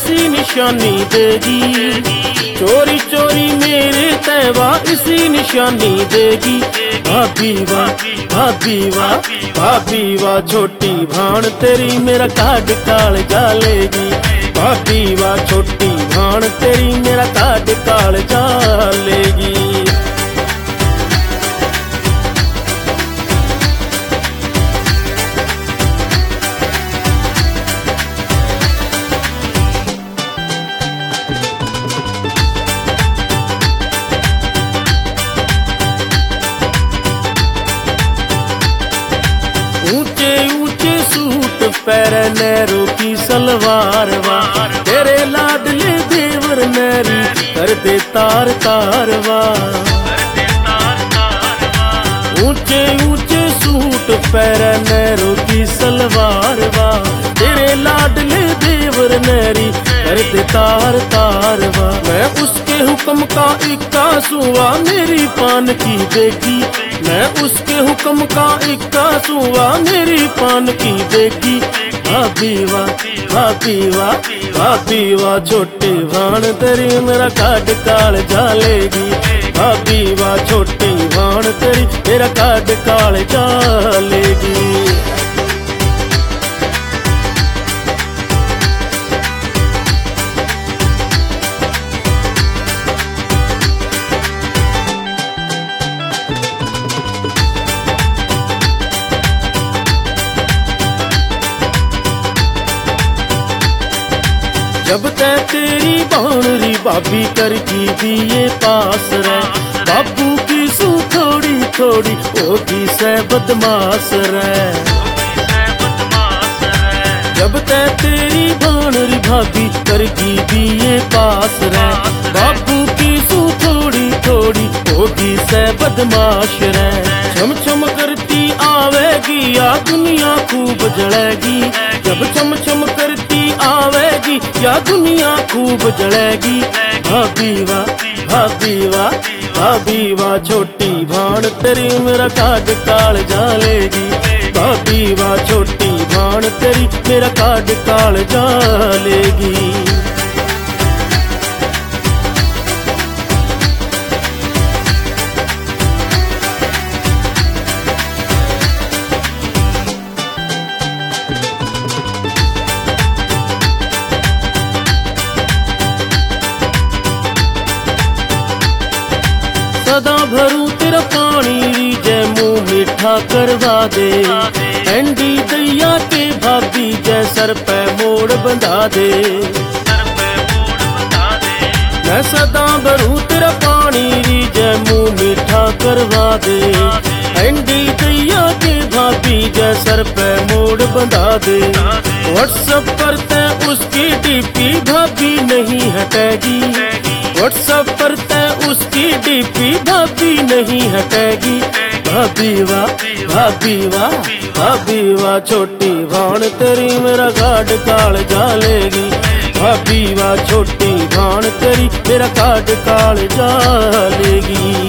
इसी निशानी देगी, चोरी चोरी मेरे तैवा इसी निशानी देगी। भाभी वाह भाभी वाह भाभी वाह, छोटी भाण तेरी मेरा काट काल जालेगी। भाभी वाह छोटी भाण तेरी मेरा काट काल जालेगी। ऊंचे ऊंचे सूट पैर नैरो की सलवार वा, तेरे लाडले देवर नैरी कर दे तार तार वा। ऊंचे ऊंचे सूट पैर नैरो की सलवार वा, तेरे लाडले देवर नैरी कर दे तार तार वा। मैं उसके हुक्म का इक्का सुआ मेरी पान की देगी, मैं उसके हुक्म का इक्का सुआ मेरी पान की देगी। भाभी वाह भाभी वाह भाभी वाह, छोटी भाण तेरी मेरा काट काल जालेगी। भाभी वाह छोटी भाण तेरी मेरा काट काल जालेगी। जब तक तेरी बाणरी भाभी कर की दिए पास रह, बाबू की सू थोड़ी थोड़ी होगी से बदमाश रह। जब तक तेरी बाणरी भाभी कर की दिए पास रह, बाबू की सू थोड़ी थोड़ी होगी से बदमाश रह। चम चम करती आवेगी या दुनिया खूब जलेगी, जब चम चम करती आवेगी या दुनिया खूब जलेगी। भाभी वाह भाभी वाह भाभी वाह, छोटी भाण तेरी मेरा काट काल जालेगी। भाभी वाह छोटी भाण तेरी मेरा काट काल जालेगी। सदा भरू तेरा पानी जय मुँह मीठा करवा दे, एंडी दैया के भाभी जय सर पे मोड़ बंधा दे। मैं सदा भरू तेरा पानी जय मुँह मीठा करवा दे, एंडी दैया के भाभी जय सर पे मोड़ बंधा दे। व्हाट्सएप पर तय उसकी डीपी भाभी नहीं हटेगी, व्हाट्सएप पर तय उसकी डीपी भाभी नहीं हटेगी। भाभी वाह भाभी वाह भाभी वाह, छोटी भाण तेरी मेरा काट काल जालेगी। भाभी वाह छोटी भाण तेरी मेरा काट काल जालेगी।